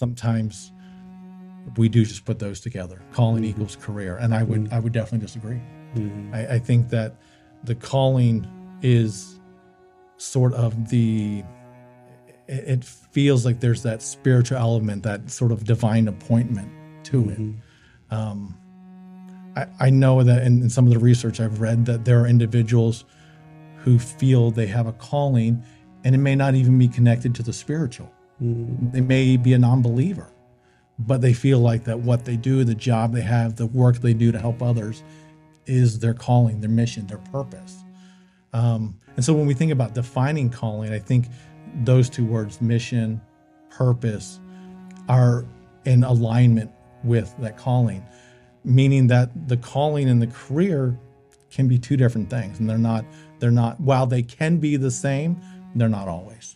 sometimes we do just put those together. Calling equals career. And I would definitely disagree. I think that the calling is sort of it feels like there's that spiritual element, that sort of divine appointment to it. I know that in some of the research I've read that there are individuals who feel they have a calling and it may not even be connected to the spiritual. They may be a non-believer, but they feel like that what they do, the job they have, the work they do to help others is their calling, their mission, their purpose. And so when we think about defining calling, I think those two words, mission, purpose, are in alignment with that calling, meaning that the calling and the career can be two different things. And they're not, while they can be the same, they're not always.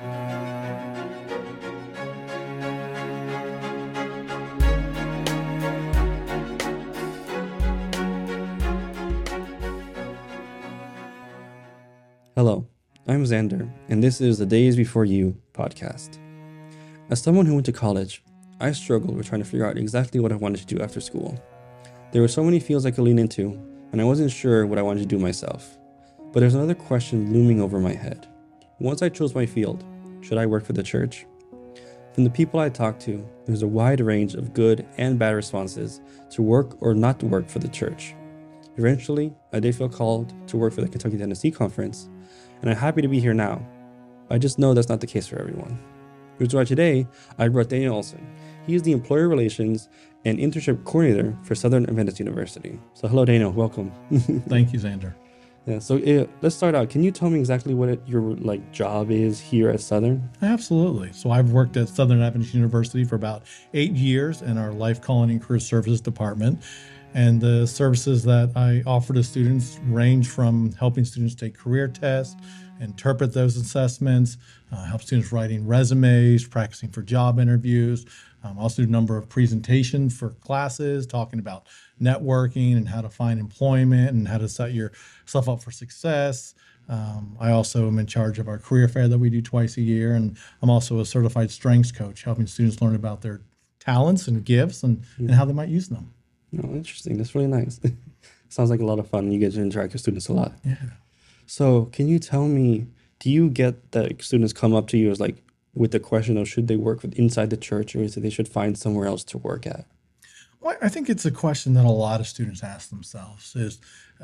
Hello, I'm Xander, and this is the Days Before You podcast. As someone who went to college, I struggled with trying to figure out exactly what I wanted to do after school. There were so many fields I could lean into, and I wasn't sure what I wanted to do myself. But there's another question looming over my head. Once I chose my field, should I work for the church? From the people I talked to, there's a wide range of good and bad responses to work or not to work for the church. Eventually, I did feel called to work for the Kentucky Tennessee Conference, and I'm happy to be here now. I just know that's not the case for everyone. Which is why today, I brought Daniel Olson. He is the Employer Relations and Internship Coordinator for Southern Adventist University. So hello, Daniel. Welcome. Thank you, Xander. Yeah. So let's start out. Can you tell me exactly what your job is here at Southern? Absolutely. So I've worked at Southern Adventist University for about 8 years in our Life Calling and Career Services department. And the services that I offer to students range from helping students take career tests, interpret those assessments, help students writing resumes, practicing for job interviews. Also do a number of presentations for classes, talking about networking and how to find employment and how to set yourself up for success. I also am in charge of our career fair that we do twice a year. And I'm also a certified strengths coach, helping students learn about their talents and gifts and how they might use them. Oh, interesting. That's really nice. Sounds like a lot of fun. You get to interact with students a lot. Yeah. So can you tell me, do you get that students come up to you as with the question of should they work inside the church or is it they should find somewhere else to work at? Well, I think it's a question that a lot of students ask themselves is,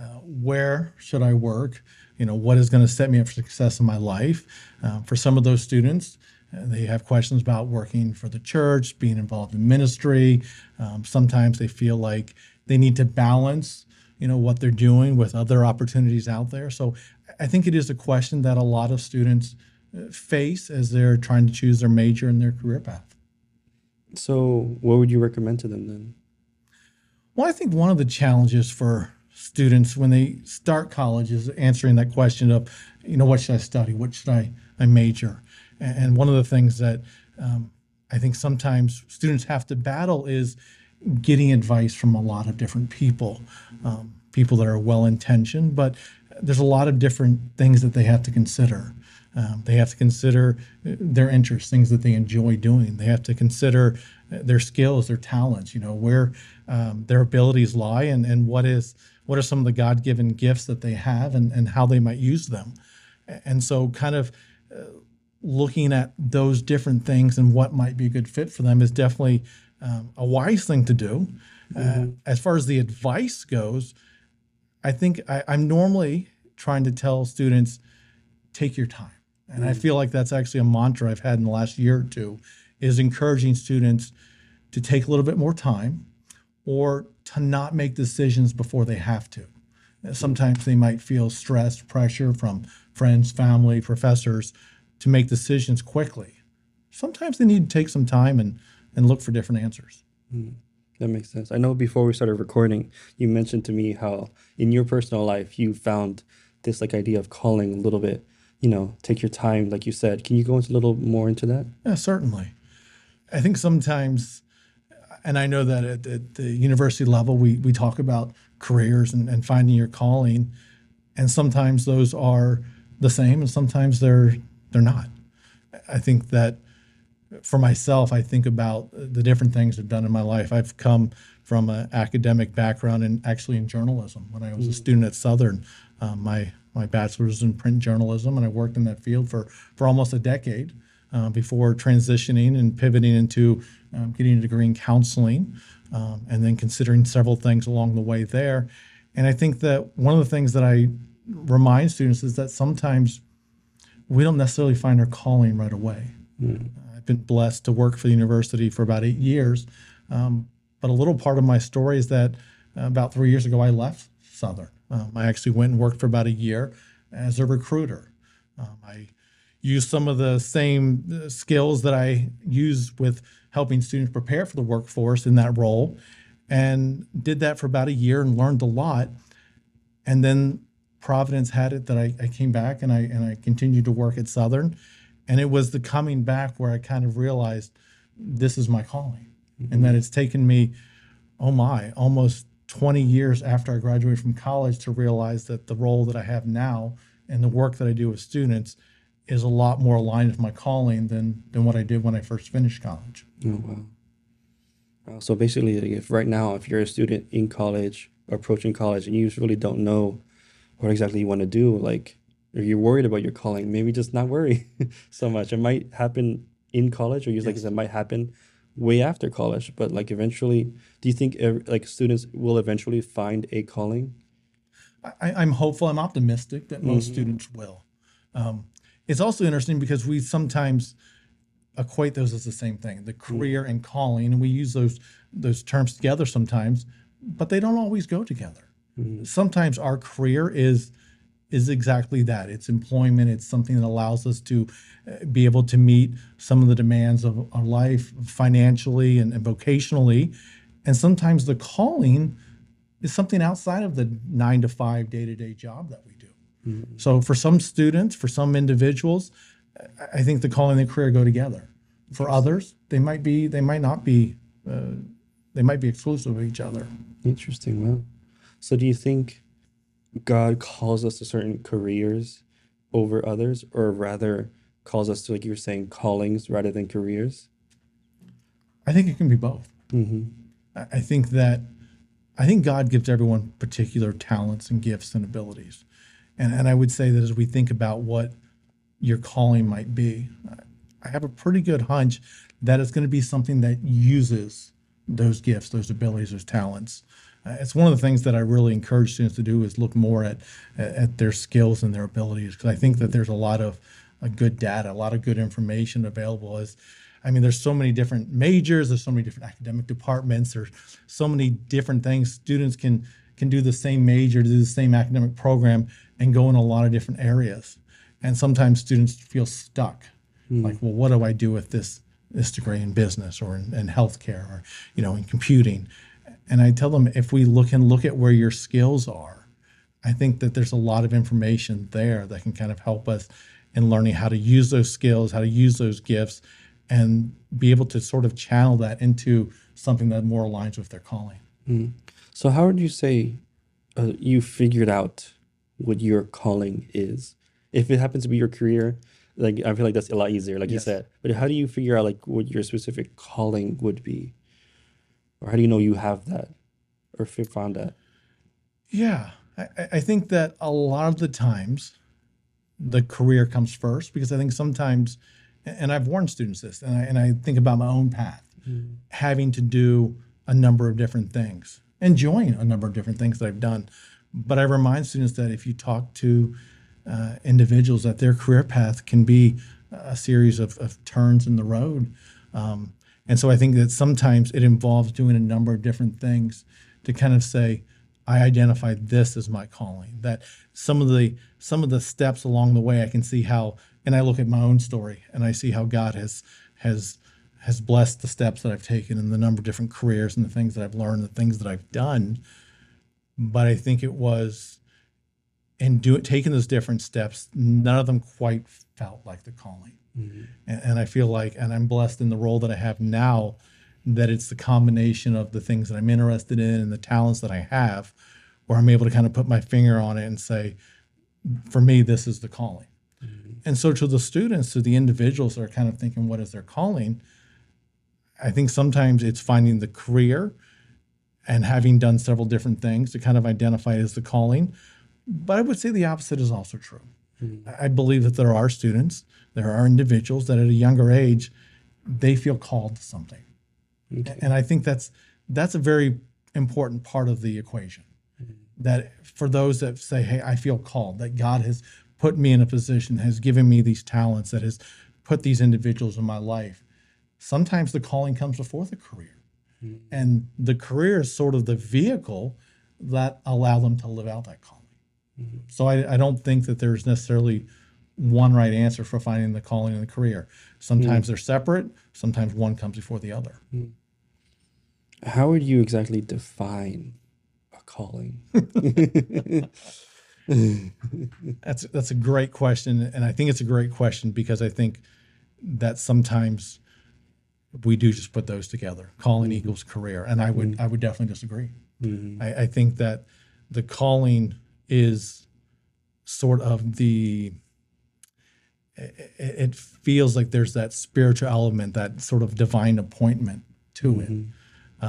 where should I work? What is going to set me up for success in my life? For some of those students, they have questions about working for the church, being involved in ministry. Sometimes they feel like they need to balance, what they're doing with other opportunities out there. So I think it is a question that a lot of students face as they're trying to choose their major and their career path. So what would you recommend to them then? Well, I think one of the challenges for students when they start college is answering that question of, what should I study? What should I major? And one of the things that I think sometimes students have to battle is getting advice from a lot of different people, people that are well-intentioned, but there's a lot of different things that they have to consider. They have to consider their interests, things that they enjoy doing. They have to consider their skills, their talents, where their abilities lie and what are some of the God-given gifts that they have and how they might use them. And so kind of looking at those different things and what might be a good fit for them is definitely a wise thing to do. As far as the advice goes, I think I'm normally trying to tell students, take your time. And I feel like that's actually a mantra I've had in the last year or two, is encouraging students to take a little bit more time or to not make decisions before they have to. Sometimes they might feel stress, pressure from friends, family, professors to make decisions quickly. Sometimes they need to take some time and look for different answers. That makes sense. I know before we started recording, you mentioned to me how in your personal life, you found this idea of calling a little bit, take your time, like you said. Can you go into a little more into that? Yeah, certainly. I think sometimes, and I know that at the university level, we talk about careers and finding your calling, and sometimes those are the same and sometimes they're not. I think that for myself, I think about the different things I've done in my life. I've come from an academic background and actually in journalism. When I was a student at Southern, my bachelor's was in print journalism, and I worked in that field for almost a decade before transitioning and pivoting into getting a degree in counseling, and then considering several things along the way there. And I think that one of the things that I remind students is that sometimes we don't necessarily find our calling right away. I've been blessed to work for the university for about 8 years, but a little part of my story is that about 3 years ago I left Southern. I actually went and worked for about a year as a recruiter. I used some of the same skills that I use with helping students prepare for the workforce in that role, and did that for about a year and learned a lot. And then Providence had it that I came back and I continued to work at Southern. And it was the coming back where I kind of realized this is my calling, and that it's taken me, almost 20 years after I graduated from college to realize that the role that I have now and the work that I do with students is a lot more aligned with my calling than what I did when I first finished college. Oh, wow. So basically, like, if you're a student in college, approaching college, and you just really don't know what exactly you want to do, like, or you're worried about your calling, maybe just not worry so much. It might happen in college, or like it might happen way after college. But like eventually, do you think like students will eventually find a calling? I'm hopeful. I'm optimistic that most students will. It's also interesting because we sometimes equate those as the same thing, the career and calling, and we use those terms together sometimes, but they don't always go together. Sometimes our career is exactly that. It's employment. It's something that allows us to be able to meet some of the demands of our life financially and vocationally. And sometimes the calling is something outside of the 9-to-5 day-to-day job that we do. So for some students, for some individuals, I think the calling and the career go together. For others, they might not be exclusive of each other. Interesting. Wow. So do you think God calls us to certain careers over others, or rather calls us to, like you were saying, callings rather than careers? I think it can be both. I think God gives everyone particular talents and gifts and abilities. And I would say that as we think about what your calling might be, I have a pretty good hunch that it's going to be something that uses those gifts, those abilities, those talents. It's one of the things that I really encourage students to do is look more at their skills and their abilities, because I think that there's a lot of good data, a lot of good information available. There's so many different majors, there's so many different academic departments, there's so many different things. Students can do the same major, do the same academic program, and go in a lot of different areas. And sometimes students feel stuck. Like, well, what do I do with this degree in business or in healthcare or, in computing? And I tell them, if we look at where your skills are, I think that there's a lot of information there that can kind of help us in learning how to use those skills, how to use those gifts, and be able to sort of channel that into something that more aligns with their calling. So how would you say you figured out what your calling is? If it happens to be your career, like, I feel like that's a lot easier, like you said. But how do you figure out like what your specific calling would be? Or how do you know you have that or found that? Yeah, I think that a lot of the times the career comes first, because I think sometimes, and I've warned students this, and I think about my own path, having to do a number of different things, enjoying a number of different things that I've done. But I remind students that if you talk to individuals, that their career path can be a series of turns in the road. And so I think that sometimes it involves doing a number of different things to kind of say, I identify this as my calling. That some of the steps along the way, I can see how, and I look at my own story and I see how God has blessed the steps that I've taken and the number of different careers and the things that I've learned, the things that I've done. But I think it was in taking those different steps, none of them quite felt like the calling. And I feel like, and I'm blessed in the role that I have now, that it's the combination of the things that I'm interested in and the talents that I have, where I'm able to kind of put my finger on it and say, for me, this is the calling. And so to the students, to the individuals that are kind of thinking, what is their calling? I think sometimes it's finding the career and having done several different things to kind of identify it as the calling. But I would say the opposite is also true. I believe that there are students, there are individuals that at a younger age, they feel called to something. Okay. And I think that's a very important part of the equation. That for those that say, hey, I feel called, that God has put me in a position, has given me these talents, that has put these individuals in my life. Sometimes the calling comes before the career. And the career is sort of the vehicle that allow them to live out that calling. So I don't think that there's necessarily one right answer for finding the calling and the career. Sometimes they're separate. Sometimes one comes before the other. How would you exactly define a calling? That's a great question, and I think it's a great question because I think that sometimes we do just put those together. Calling equals career, and I would definitely disagree. I think that the calling is sort of it feels like there's that spiritual element, that sort of divine appointment to it.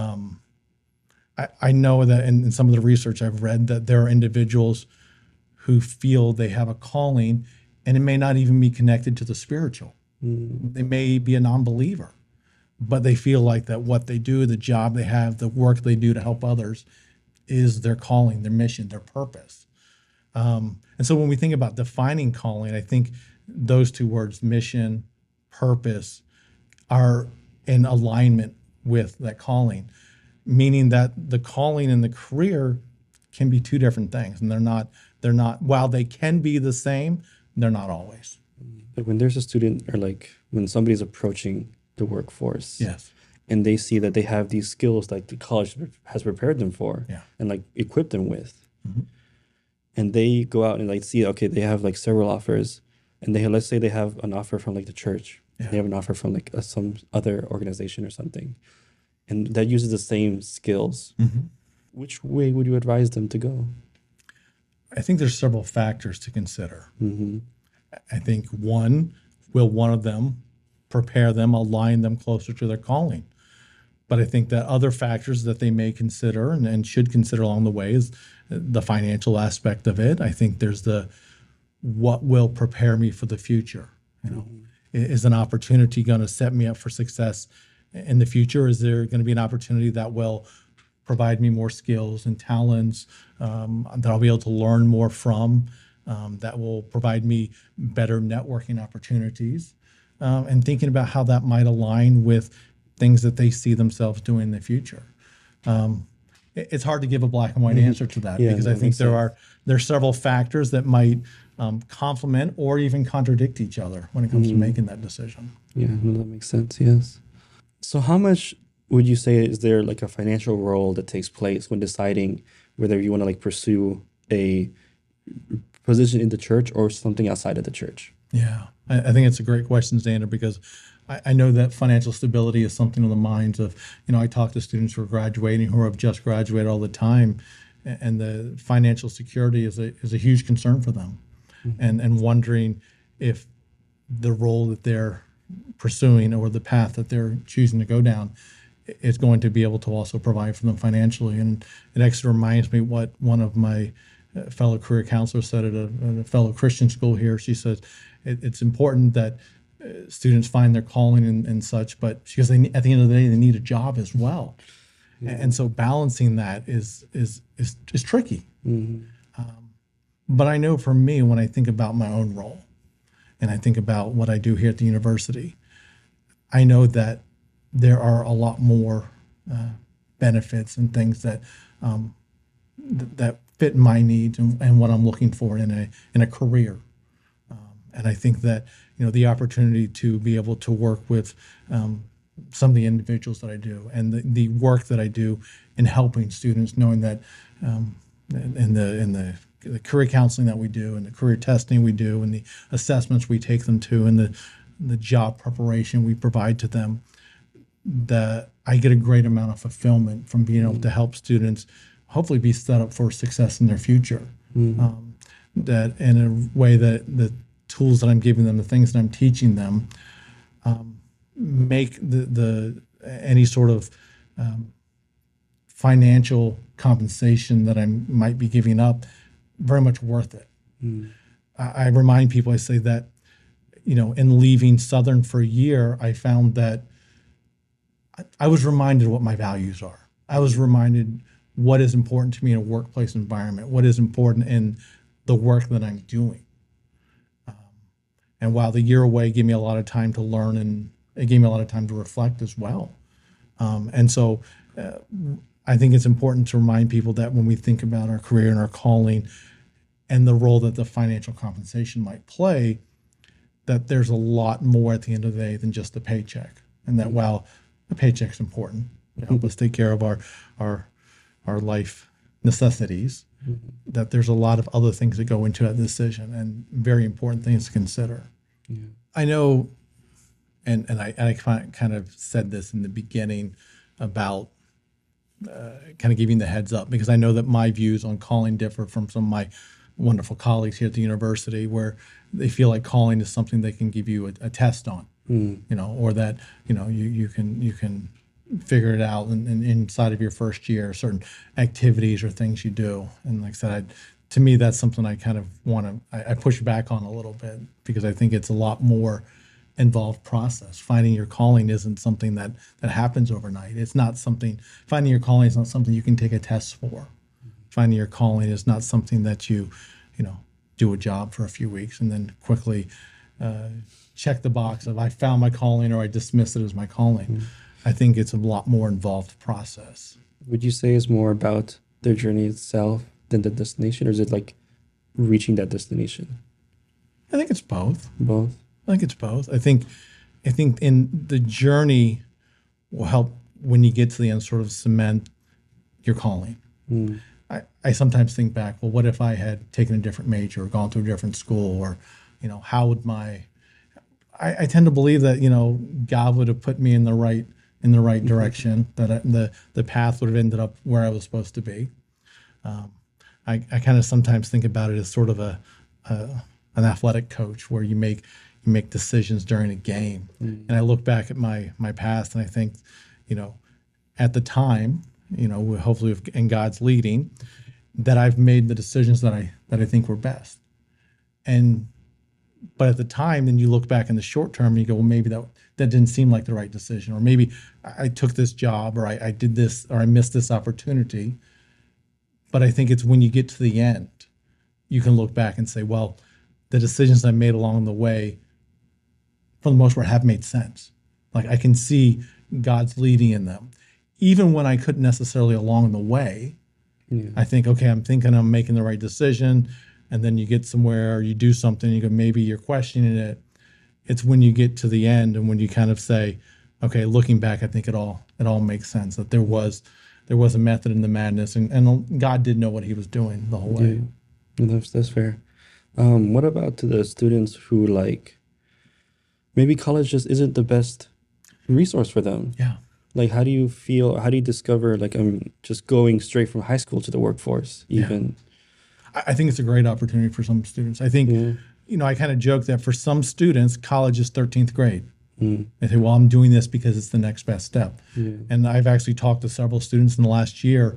I know that in some of the research I've read that there are individuals who feel they have a calling and it may not even be connected to the spiritual. They may be a non-believer, but they feel like that what they do, the job they have, the work they do to help others is their calling, their mission, their purpose. And so when we think about defining calling, I think those two words, mission, purpose, are in alignment with that calling, meaning that the calling and the career can be two different things. And they're not, while they can be the same, they're not always. Like when there's a student, or like when somebody's approaching the workforce, Yes. and they see that they have these skills like the college has prepared them for, Yeah. and like equipped them with, and they go out and like see, okay, they have like several offers, and let's say they have an offer from like the church, Yeah. they have an offer from like some other organization or something, and that uses the same skills. Which way would you advise them to go? I think there's several factors to consider. I think one, will one of them prepare them, align them closer to their calling? But I think that other factors that they may consider and should consider along the way is the financial aspect of it. I think there's what will prepare me for the future. Is an opportunity going to set me up for success in the future? Is there going to be an opportunity that will provide me more skills and talents that I'll be able to learn more from, that will provide me better networking opportunities, and thinking about how that might align with things that they see themselves doing in the future. It's hard to give a black and white answer to that, because I think there's several factors that might complement or even contradict each other when it comes to making that decision. Yeah, no, that makes sense. Yes. So how much would you say is there like a financial role that takes place when deciding whether you want to like pursue a position in the church or something outside of the church? Yeah, I think it's a great question, Xander, because I know that financial stability is something on the minds of, I talk to students who are graduating, who have just graduated all the time, and the financial security is a huge concern for them, and wondering if the role that they're pursuing or the path that they're choosing to go down is going to be able to also provide for them financially. And it actually reminds me what one of my fellow career counselors said at a fellow Christian school here. She says it's important that students find their calling and such, but she goes, at the end of the day, they need a job as well. And so balancing that is tricky. But I know for me, when I think about my own role and I think about what I do here at the university, I know that there are a lot more benefits and things that that fit my needs and what I'm looking for in a career. And I think that the opportunity to be able to work with some of the individuals that I do, and the work that I do in helping students, knowing that in the career counseling that we do, and the career testing we do, and the assessments we take them to, and the job preparation we provide to them, that I get a great amount of fulfillment from being able to help students hopefully be set up for success in their future. That in a way that the tools that I'm giving them, the things that I'm teaching them, make the any sort of financial compensation that I might be giving up, very much worth it. I remind people, I say that, in leaving Southern for a year, I found that I was reminded what my values are. I was reminded what is important to me in a workplace environment, what is important in the work that I'm doing. And while the year away gave me a lot of time to learn, and it gave me a lot of time to reflect as well. And so I think it's important to remind people that when we think about our career and our calling and the role that the financial compensation might play, that there's a lot more at the end of the day than just the paycheck. And that while the paycheck's important to help us take care of our life necessities, that there's a lot of other things that go into that decision and very important things to consider. Yeah. I know, and I kind of said this in the beginning about kind of giving the heads up, because I know that my views on calling differ from some of my wonderful colleagues here at the university, where they feel like calling is something they can give you a test on, or that, you can figure it out inside of your first year, certain activities or things you do. And like I said, to me, that's something I kind of I push back on a little bit, because I think it's a lot more involved process. Finding your calling isn't something that happens overnight. It's not something, finding your calling is not something you can take a test for. Finding your calling is not something that you do a job for a few weeks and then quickly check the box of I found my calling or I dismiss it as my calling. I think it's a lot more involved process. Would you say it's more about their journey itself than the destination, or is it like reaching that destination? I think it's both. Both. I think it's both. I think in the journey will help when you get to the end, sort of cement your calling. I sometimes think back, well, what if I had taken a different major or gone to a different school, or, how would I tend to believe that, God would have put me in the right direction, that the path would have ended up where I was supposed to be. I kind of sometimes think about it as sort of an athletic coach, where you make decisions during a game. And I look back at my past and I think, at the time, hopefully in God's leading, that I've made the decisions that I think were best. But at the time, then you look back in the short term and you go, well, maybe that didn't seem like the right decision, or maybe I took this job, or I did this, or I missed this opportunity. But I think it's when you get to the end, you can look back and say, well, the decisions I made along the way, for the most part, have made sense. Like, I can see God's leading in them. Even when I couldn't necessarily along the way, I think, okay, I'm thinking I'm making the right decision. And then you get somewhere, or you do something, you go, maybe you're questioning it. It's when you get to the end and when you kind of say, okay, looking back, I think it all makes sense, that there was a method in the madness, and God did know what he was doing the whole way. Yeah. That's fair. What about to the students who, like, maybe college just isn't the best resource for them? Yeah. Like, how do you discover, like, I'm just going straight from high school to the workforce even? Yeah. I think it's a great opportunity for some students. I think, I kind of joke that for some students, college is 13th grade. They say, well, I'm doing this because it's the next best step. And I've actually talked to several students in the last year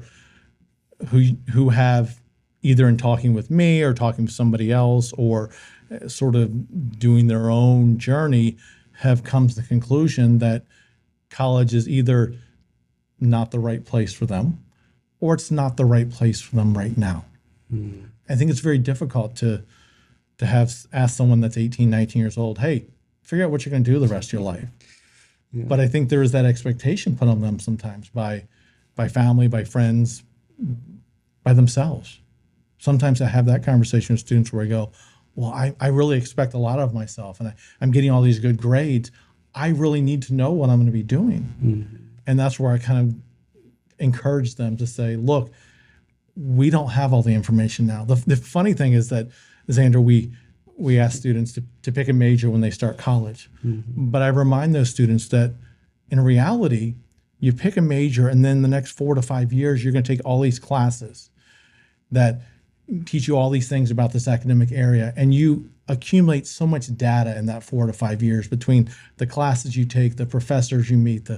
who have, either in talking with me or talking with somebody else, or sort of doing their own journey, have come to the conclusion that college is either not the right place for them, or it's not the right place for them right now. I think it's very difficult to ask someone that's 18, 19 years old, hey, figure out what you're going to do the rest of your life. But I think there is that expectation put on them sometimes by family, by friends, by themselves. Sometimes I have that conversation with students where I go, well, I really expect a lot of myself, and I'm getting all these good grades. I really need to know what I'm going to be doing. And that's where I kind of encourage them to say, look, we don't have all the information now. The funny thing is that, Xander, we ask students to pick a major when they start college. But I remind those students that in reality, you pick a major, and then the next 4 to 5 years, you're going to take all these classes that teach you all these things about this academic area. And you accumulate so much data in that 4 to 5 years between the classes you take, the professors you meet, the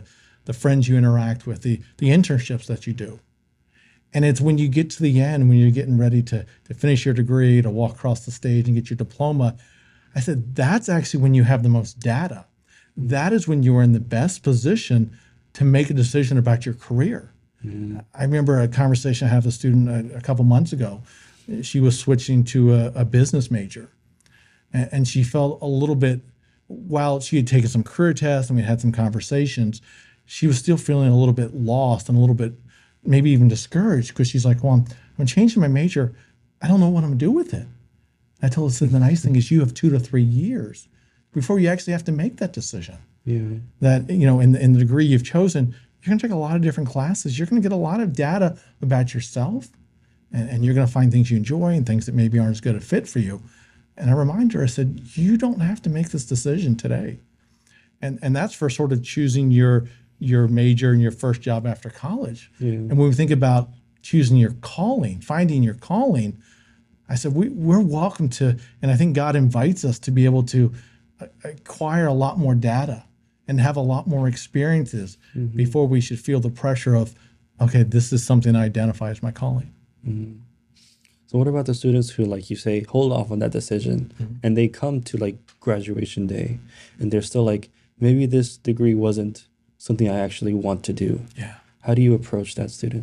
the friends you interact with, the internships that you do. And it's when you get to the end, when you're getting ready to finish your degree, to walk across the stage and get your diploma, I said, that's actually when you have the most data. That is when you are in the best position to make a decision about your career. I remember a conversation I had with a student a couple months ago. She was switching to a business major. And she felt a little bit, while she had taken some career tests and we had some conversations, she was still feeling a little bit lost and a little bit maybe even discouraged, because she's like, well, I'm changing my major. I don't know what I'm going to do with it. I told her, so the nice thing is you have 2 to 3 years before you actually have to make that decision. Yeah. That, in the degree you've chosen, you're going to take a lot of different classes. You're going to get a lot of data about yourself, and you're going to find things you enjoy and things that maybe aren't as good a fit for you. And I remind her, I said, you don't have to make this decision today. And that's for sort of choosing your major and your first job after college. Yeah. And when we think about choosing your calling, finding your calling, I said, we're welcome to, and I think God invites us to be able to acquire a lot more data and have a lot more experiences before we should feel the pressure of, okay, this is something I identify as my calling. So what about the students who, like you say, hold off on that decision and they come to like graduation day and they're still like, maybe this degree wasn't something I actually want to do. Yeah. How do you approach that student?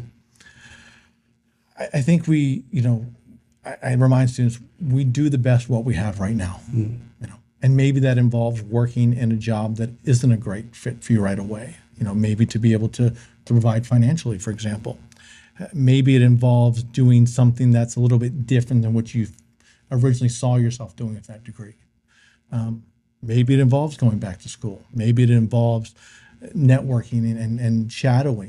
I think I remind students, we do the best what we have right now. And maybe that involves working in a job that isn't a great fit for you right away. Maybe to be able to provide financially, for example. Maybe it involves doing something that's a little bit different than what you originally saw yourself doing with that degree. Maybe it involves going back to school. Maybe it involves networking and shadowing.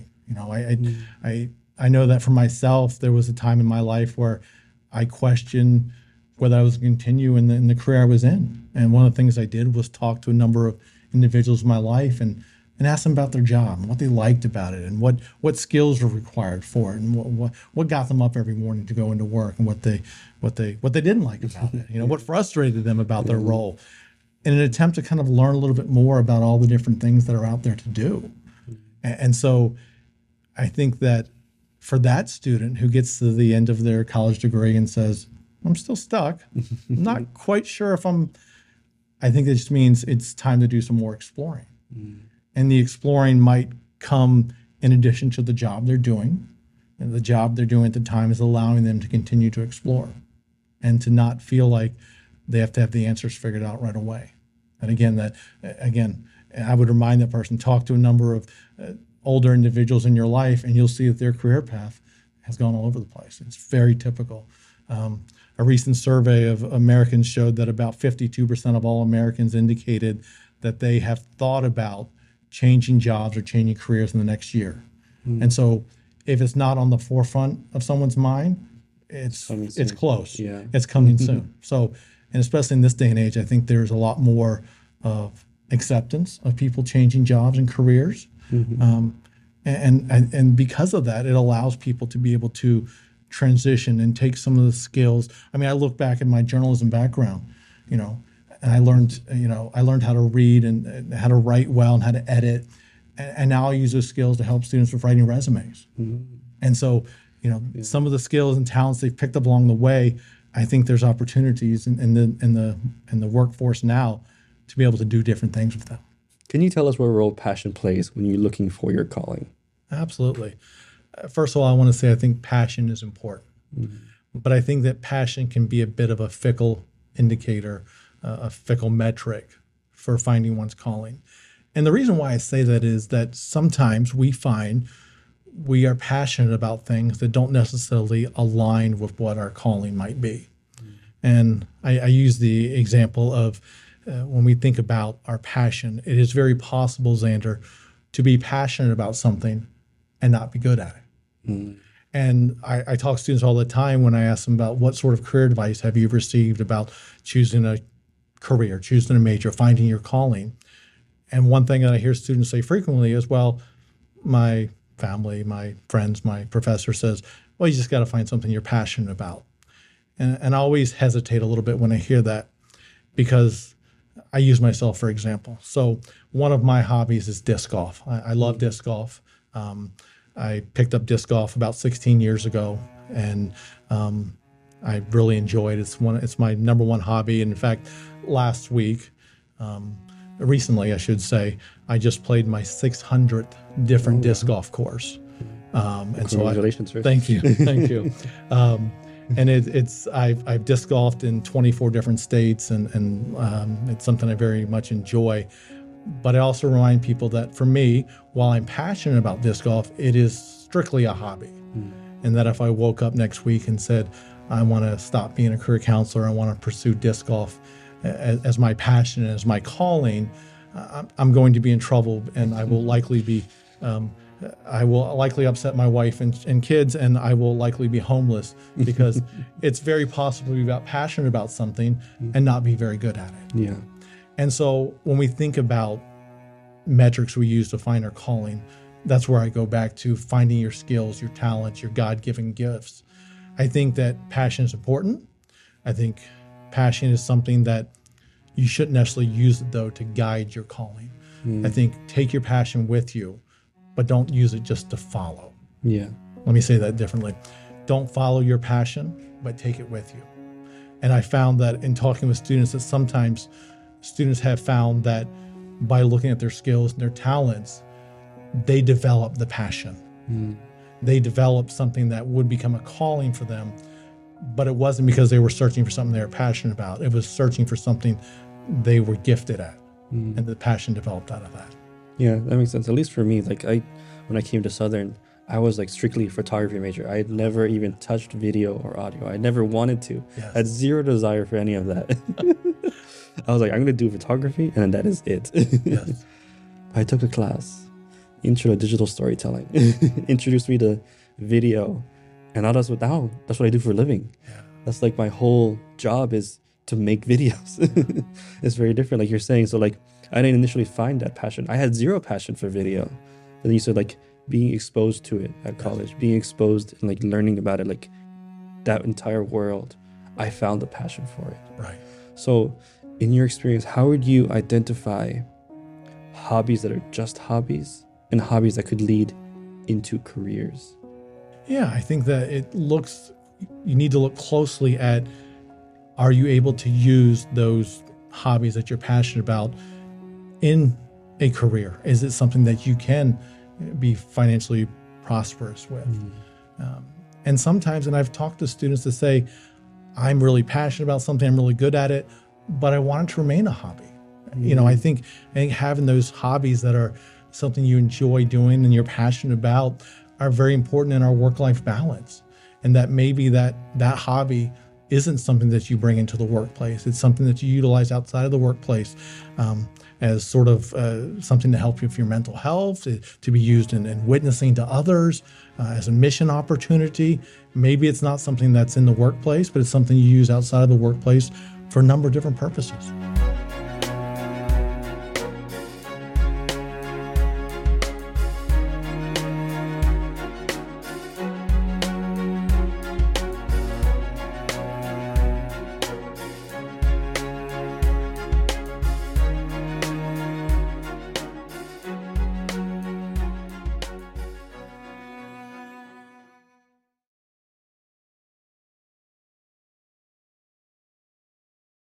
I know that for myself, there was a time in my life where I questioned whether I was going to continue in the career I was in. And one of the things I did was talk to a number of individuals in my life and ask them about their job and what they liked about it and what skills were required for it and what got them up every morning to go into work and what they didn't like about it. What frustrated them about their role, in an attempt to kind of learn a little bit more about all the different things that are out there to do. And so I think that for that student who gets to the end of their college degree and says, I'm still stuck, I'm not quite sure if I think it just means it's time to do some more exploring. And the exploring might come in addition to the job they're doing. And the job they're doing at the time is allowing them to continue to explore and to not feel like they have to have the answers figured out right away. And again, I would remind that person, talk to a number of older individuals in your life, and you'll see that their career path has gone all over the place. It's very typical. A recent survey of Americans showed that about 52% of all Americans indicated that they have thought about changing jobs or changing careers in the next year. And so if it's not on the forefront of someone's mind, it's close. Yeah. It's coming soon. So, and especially in this day and age, I think there's a lot more of acceptance of people changing jobs and careers. And because of that, it allows people to be able to transition and take some of the skills. I mean, I look back at my journalism background, and I learned how to read and how to write well and how to edit. And now I use those skills to help students with writing resumes. And so, some of the skills and talents they've picked up along the way, I think there's opportunities in the workforce now to be able to do different things with them. Can you tell us what role passion plays when you're looking for your calling? Absolutely. First of all, I want to say I think passion is important. But I think that passion can be a bit of a fickle indicator, a fickle metric for finding one's calling. And the reason why I say that is that sometimes we find we are passionate about things that don't necessarily align with what our calling might be. And I use the example of when we think about our passion, it is very possible, Xander, to be passionate about something and not be good at it. And I talk to students all the time when I ask them about what sort of career advice have you received about choosing a career, choosing a major, finding your calling. And one thing that I hear students say frequently is, well, my family, my friends, my professor says, well, you just got to find something you're passionate about. And I always hesitate a little bit when I hear that, because I use myself for example. So one of my hobbies is disc golf. I love disc golf. I picked up disc golf about 16 years ago, and I really enjoy it. It's my number one hobby. And in fact, last week, recently, I should say, I just played my 600th different disc golf course. And Congratulations, so thank you. Thank you. And I've disc golfed in 24 different states, and it's something I very much enjoy. But I also remind people that for me, while I'm passionate about disc golf, it is strictly a hobby. And that if I woke up next week and said, I want to stop being a career counselor, I want to pursue disc golf as my passion, as my calling, I'm going to be in trouble, and I will likely be I will likely upset my wife and kids, and I will likely be homeless, because it's very possible to be passionate about something and not be very good at it. Yeah. And so when we think about metrics we use to find our calling, that's where I go back to finding your skills, your talents, your God-given gifts. I think that passion is important. I think passion is something that you shouldn't necessarily use it, though, to guide your calling. I think take your passion with you, but don't use it just to follow. Yeah. Let me say that differently. Don't follow your passion, but take it with you. And I found that in talking with students, that sometimes students have found that by looking at their skills and their talents, they develop the passion. They develop something that would become a calling for them, but it wasn't because they were searching for something they were passionate about. It was searching for something they were gifted at, and the passion developed out of that. Yeah, that makes sense. At least for me, when I came to Southern, I was strictly a photography major. I had never even touched video or audio. I never wanted to. Yes. I had zero desire for any of that. I was like, I'm going to do photography, and then that is it. Yes. I took a class, Intro to Digital Storytelling, introduced me to video, and now that's what I do for a living. Yeah. That's my whole job is to make videos. It's very different, like you're saying. So I didn't initially find that passion. I had zero passion for video. And then you said being exposed to it at college, being exposed and learning about it, that entire world, I found a passion for it. Right. So in your experience, how would you identify hobbies that are just hobbies and hobbies that could lead into careers? Yeah, I think that you need to look closely at, are you able to use those hobbies that you're passionate about in a career? Is it something that you can be financially prosperous with? And sometimes, and I've talked to students that say, I'm really passionate about something, I'm really good at it, but I want it to remain a hobby. I think having those hobbies that are something you enjoy doing and you're passionate about are very important in our work-life balance. And that maybe that hobby isn't something that you bring into the workplace. It's something that you utilize outside of the workplace as sort of something to help you with your mental health, to be used in witnessing to others, as a mission opportunity. Maybe it's not something that's in the workplace, but it's something you use outside of the workplace for a number of different purposes.